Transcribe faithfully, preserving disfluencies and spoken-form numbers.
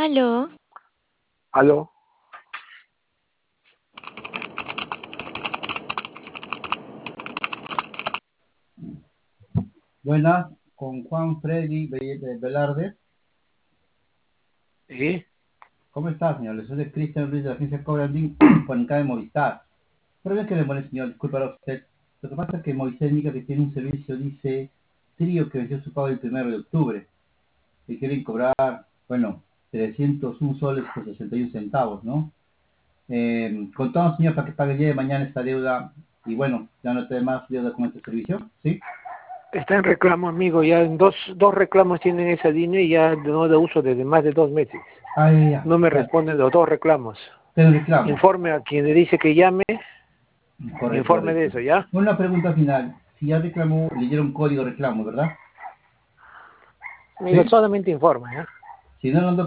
Aló. ¿Aló? Buenas, con Juan Freddy Be- Be- Velarde. ¿Sí? ¿Cómo está, señor? Le soy de Cristian Ruiz de la agencia Cobrandín, comunicada de Movistar. Pero bien que le moleste, señor, disculpa a usted. Lo que pasa es que Movistar indica que tiene un servicio, dice, trío que venció su pago el primero de octubre. Y quieren cobrar, bueno, trescientos un soles con sesenta y un centavos, ¿no? Eh, contamos, señor, para que pague el día de mañana esta deuda y, bueno, ya no tiene más deuda con este servicio, ¿sí? Está en reclamo, amigo. Ya en dos, dos reclamos tienen esa línea y ya no de uso desde más de dos meses. Ah, ya, ya. No me Claro. responden los dos reclamos. Te reclamo. Informe a quien le dice que llame. Correcto, Informe de correcto. eso, ¿ya? Una pregunta final. Si ya reclamó, le dieron código reclamo, ¿verdad? Amigo, ¿Sí? solamente informa, ¿ya? Si no lo han